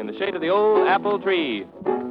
in the shade of the old apple tree.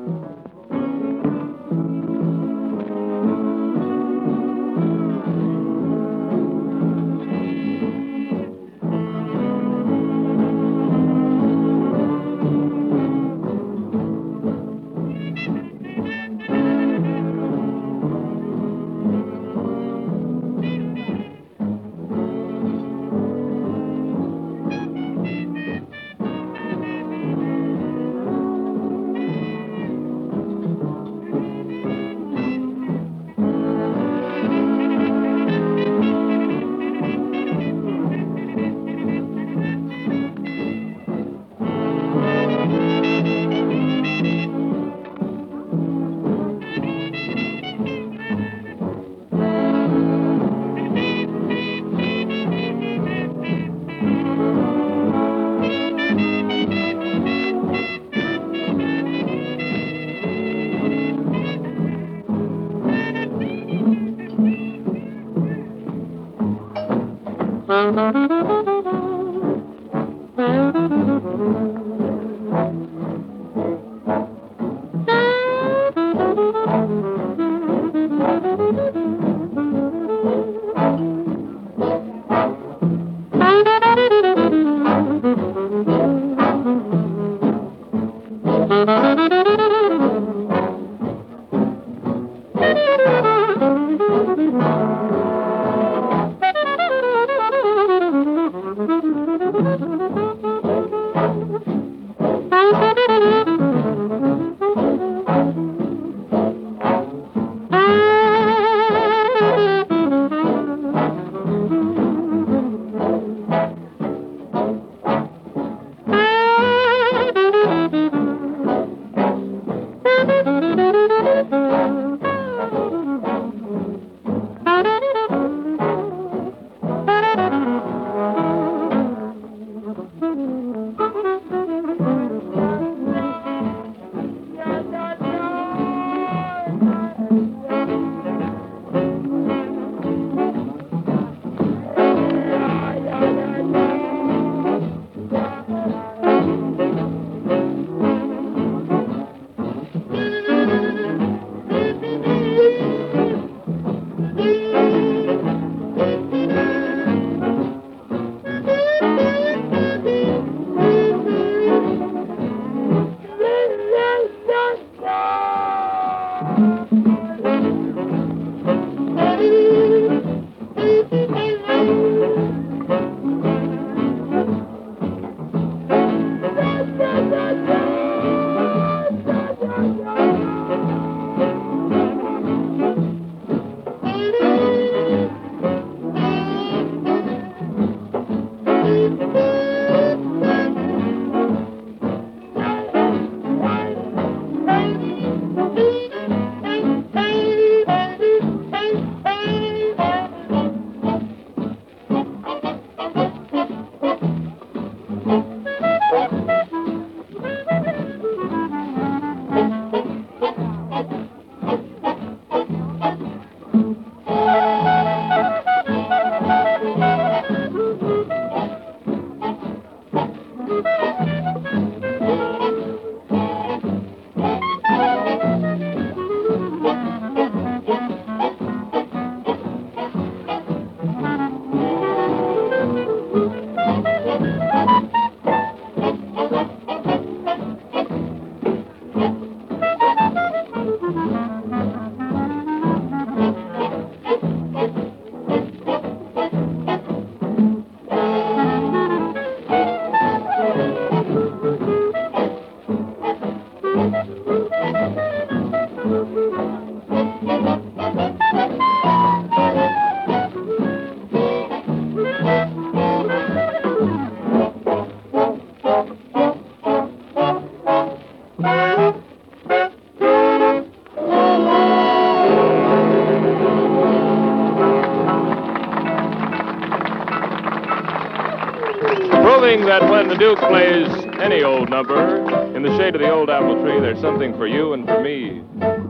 Proving that when the Duke plays any old number in the shade of the old apple tree, there's something for you and for me.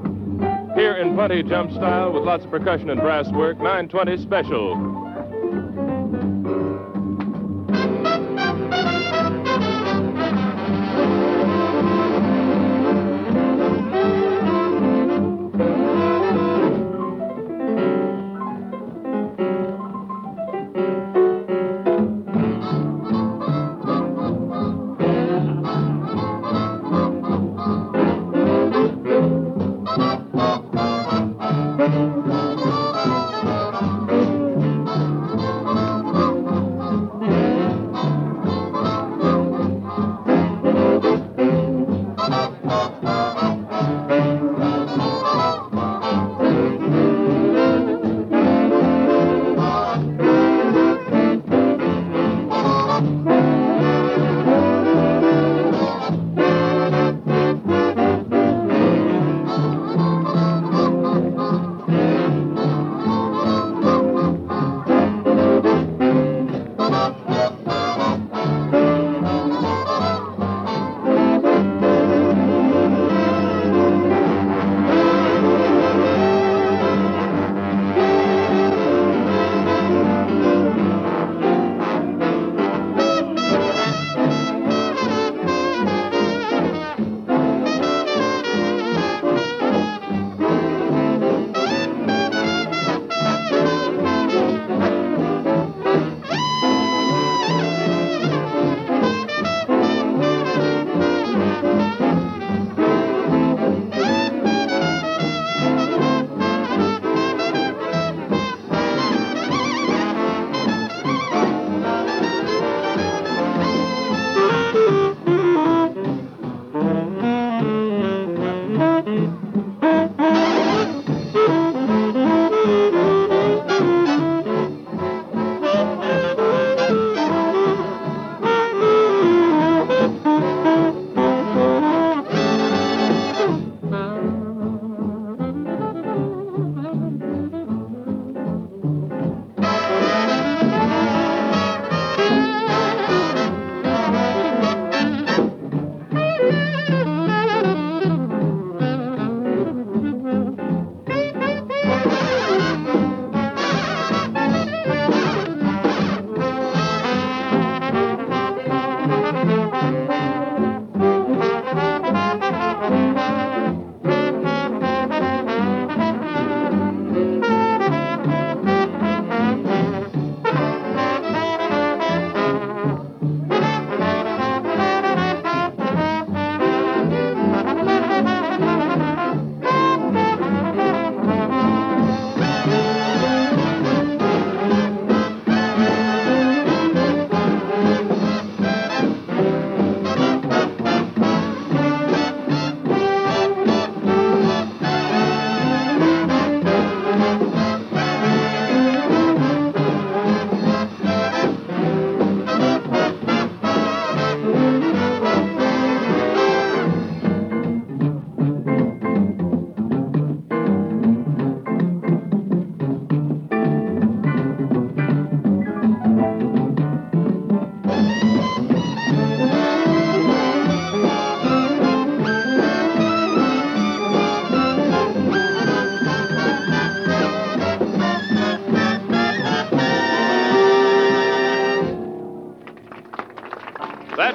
Here in putty jump style with lots of percussion and brass work, 920 special.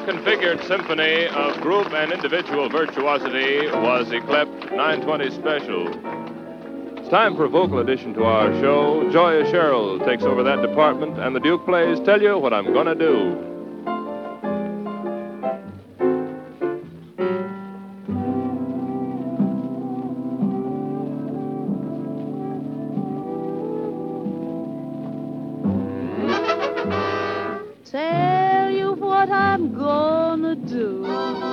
configured symphony of group and individual virtuosity was Eclipse 920 Special. It's time for a vocal addition to our show. Joya Sherrill takes over that department, and the Duke plays Tell You What I'm Gonna Do. Tell you what I'm gonna do.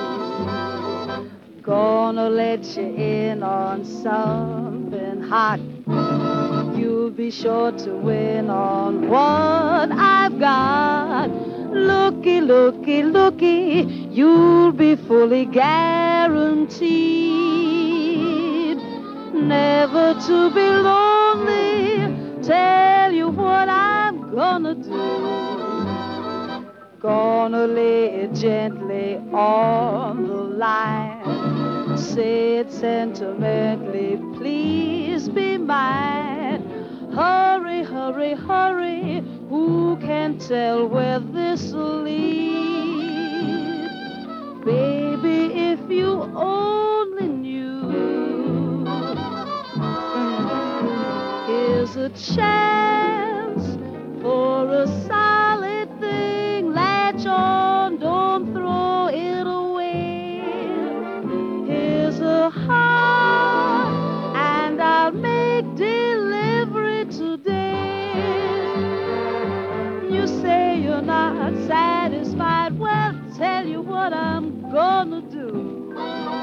Gonna let you in on something hot. You'll be sure to win on what I've got. Looky, looky, looky, you'll be fully guaranteed never to be lonely. Tell you what I'm gonna do. Gonna lay it gently on the line. Say it sentimentally, please be mine. Hurry, hurry, hurry, who can tell where this'll lead? Baby, if you only knew. Here's a chance for a solid thing. Latch on, don't throw it away. Here's a heart, and I'll make delivery today. You say you're not satisfied. Well, tell you what I'm gonna do.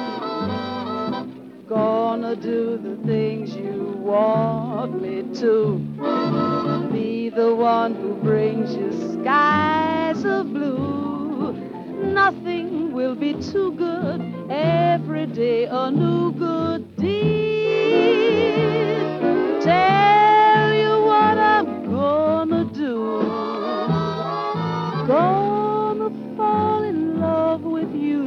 Gonna do the things you want me to. Be the one who brings you skies of blue. Nothing will be too good. Every day a new good deed. Tell you what I'm gonna do. Gonna fall in love with you.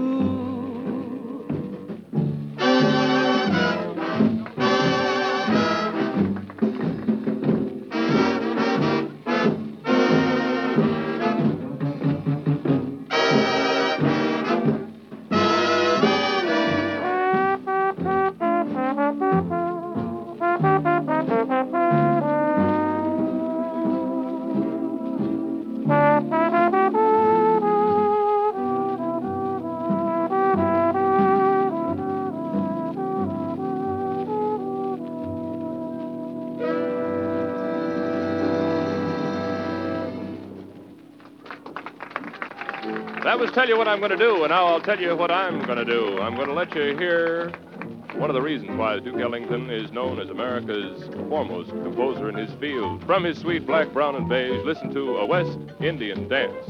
That was Tell You What I'm Gonna Do, and now I'll tell you what I'm gonna do. I'm gonna let you hear one of the reasons why Duke Ellington is known as America's foremost composer in his field. From his sweet Black, Brown, and Beige, listen to A West Indian Dance.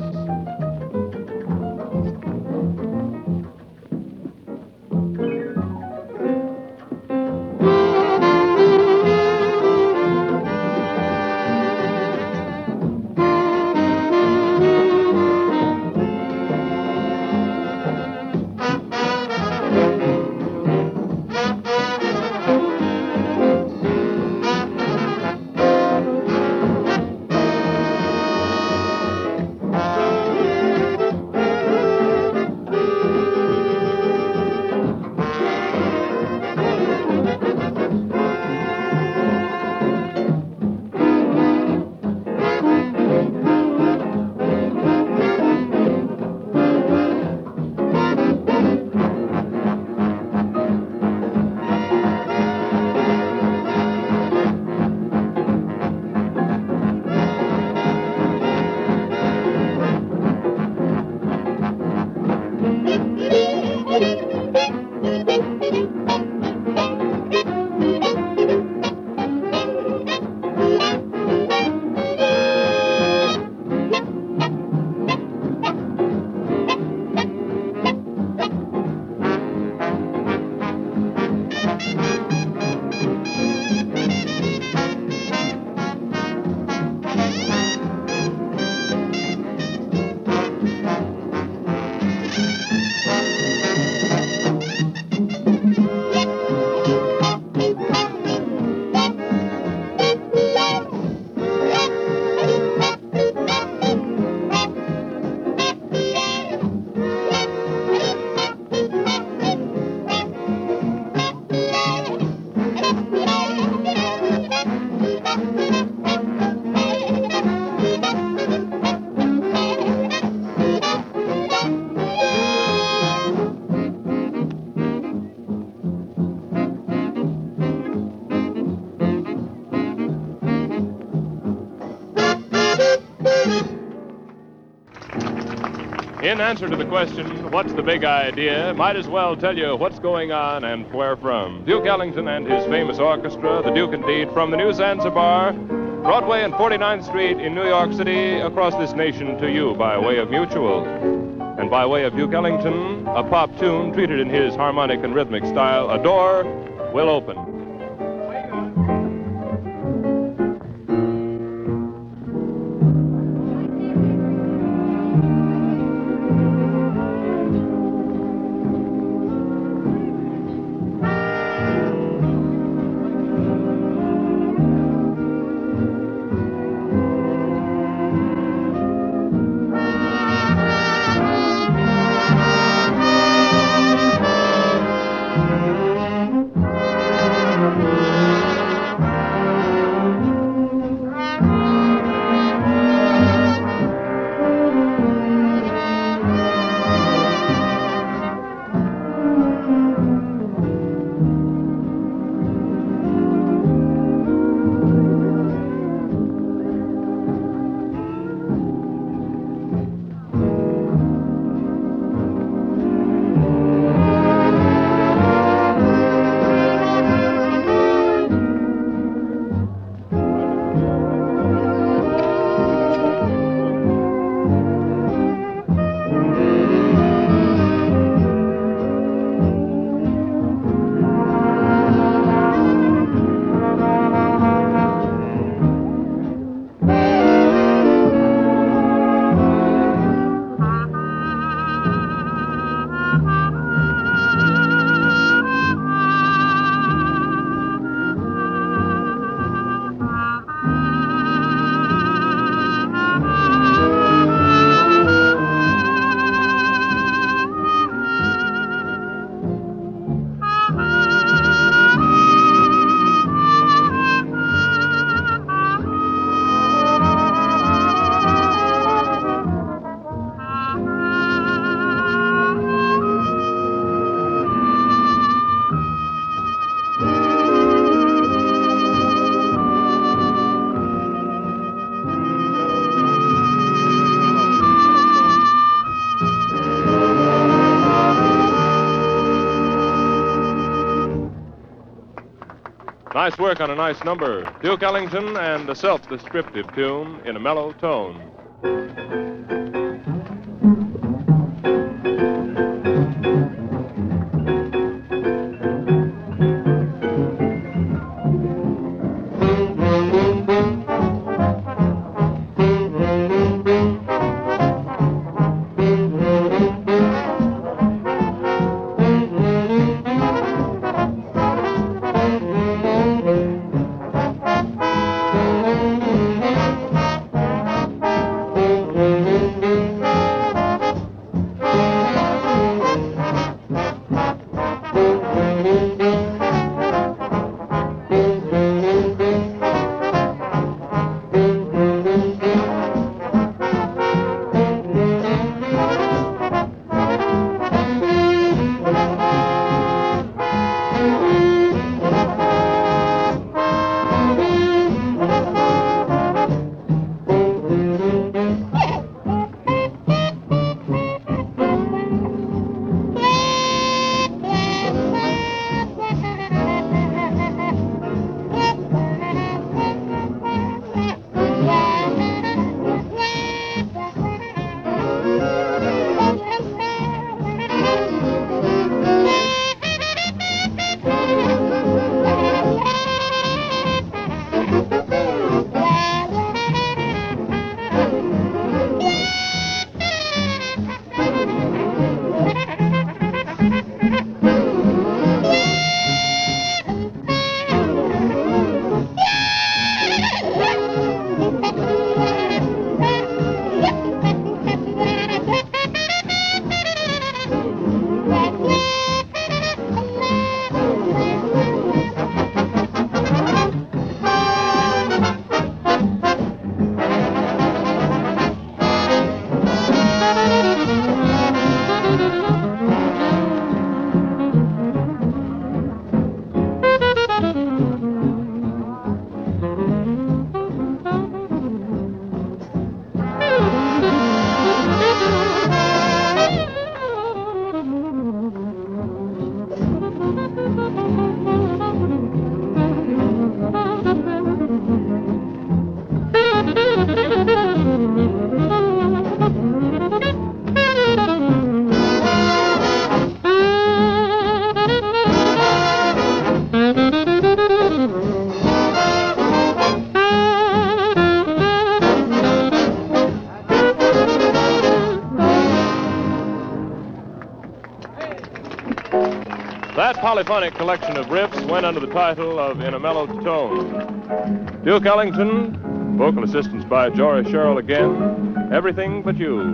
In answer to the question, what's the big idea, might as well tell you what's going on and where from. Duke Ellington and his famous orchestra, the Duke indeed, from the New Zanzibar, Broadway and 49th Street in New York City, across this nation to you by way of Mutual. And by way of Duke Ellington, a pop tune treated in his harmonic and rhythmic style, A Door Will Open. Nice work on a nice number. Duke Ellington and a self-descriptive tune in a mellow tone. That polyphonic collection of riffs went under the title of In a Mellow Tone. Duke Ellington, vocal assistance by Jory Sherrill again, Everything But You.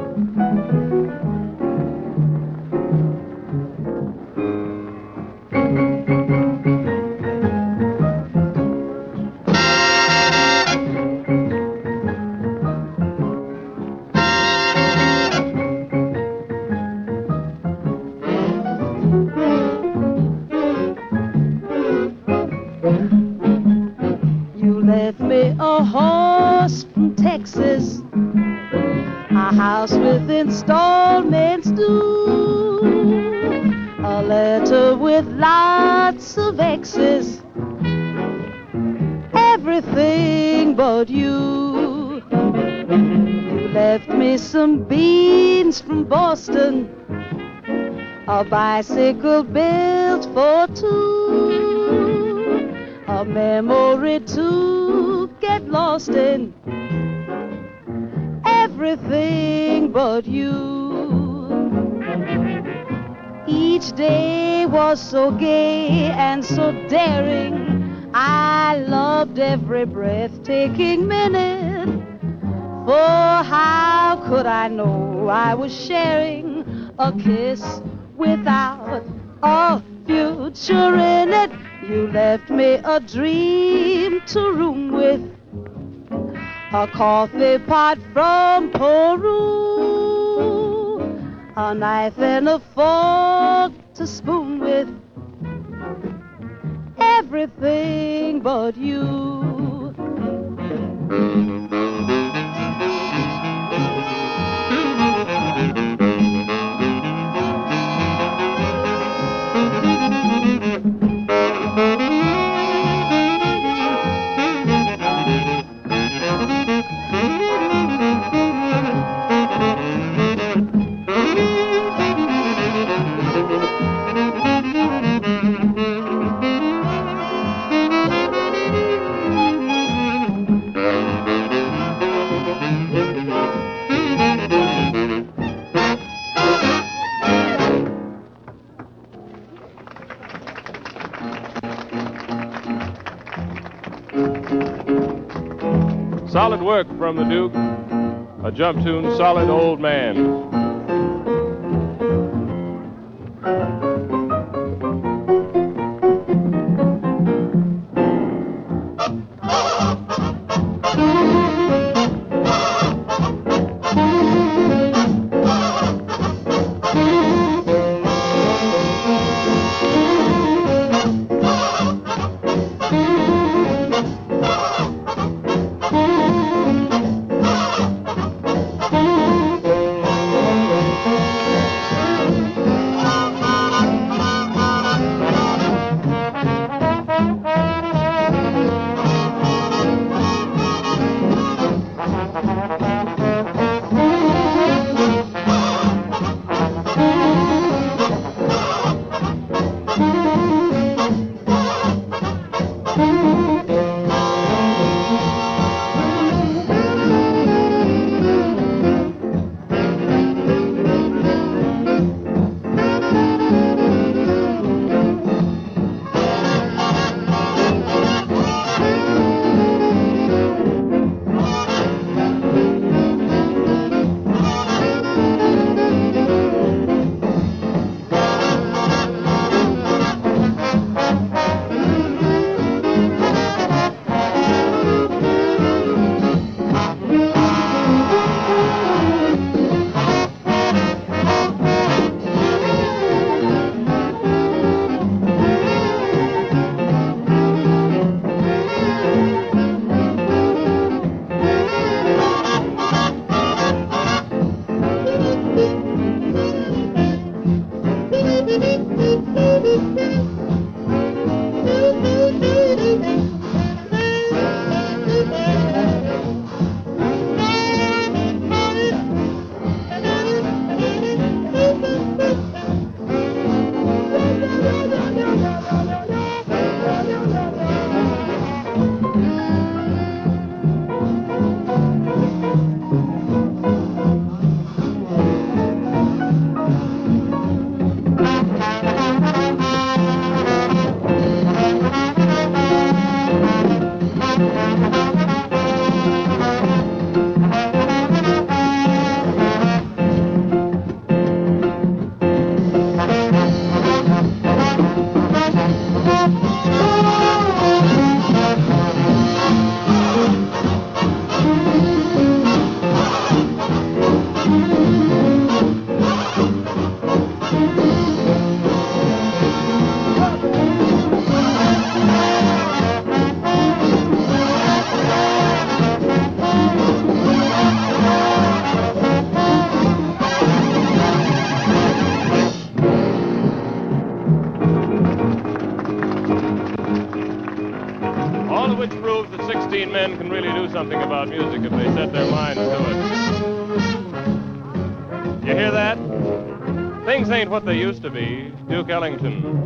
Left me a horse from Texas, a house with installments due, a letter with lots of X's, everything but you. You left me some beans from Boston, a bicycle built for two, a memory to get lost in, everything but you. Each day was so gay and so daring, I loved every breathtaking minute, for how could I know I was sharing a kiss without a future in it? You left me a dream to room with, a coffee pot from Peru, a knife and a fork to spoon with, everything but you. Solid work from the Duke. A jump tune, Solid Old Man. 16 men can really do something about music if they set their minds to it. You hear that? Things ain't what they used to be. Duke Ellington.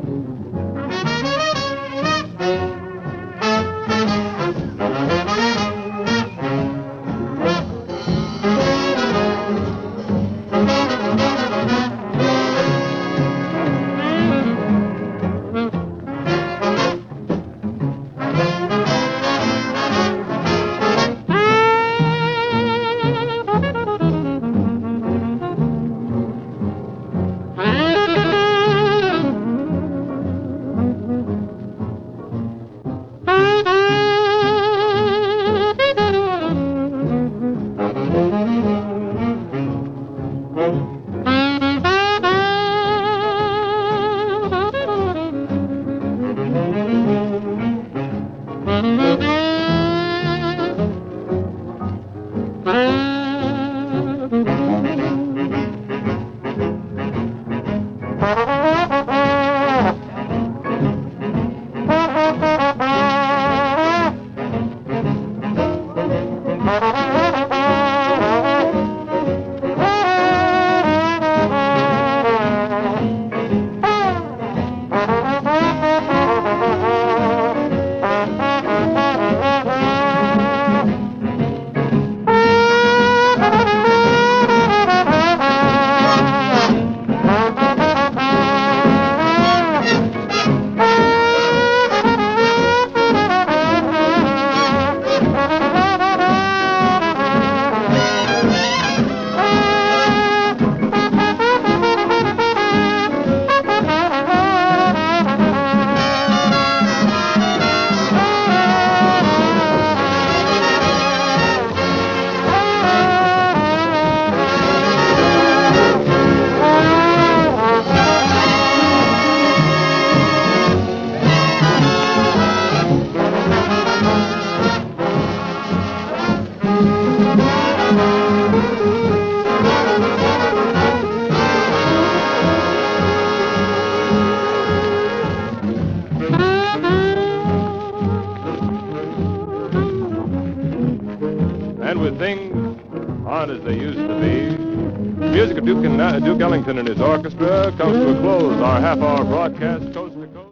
And with things aren't as they used to be, the music of Duke Ellington and his orchestra comes to a close. Our half-hour broadcast coast to coast.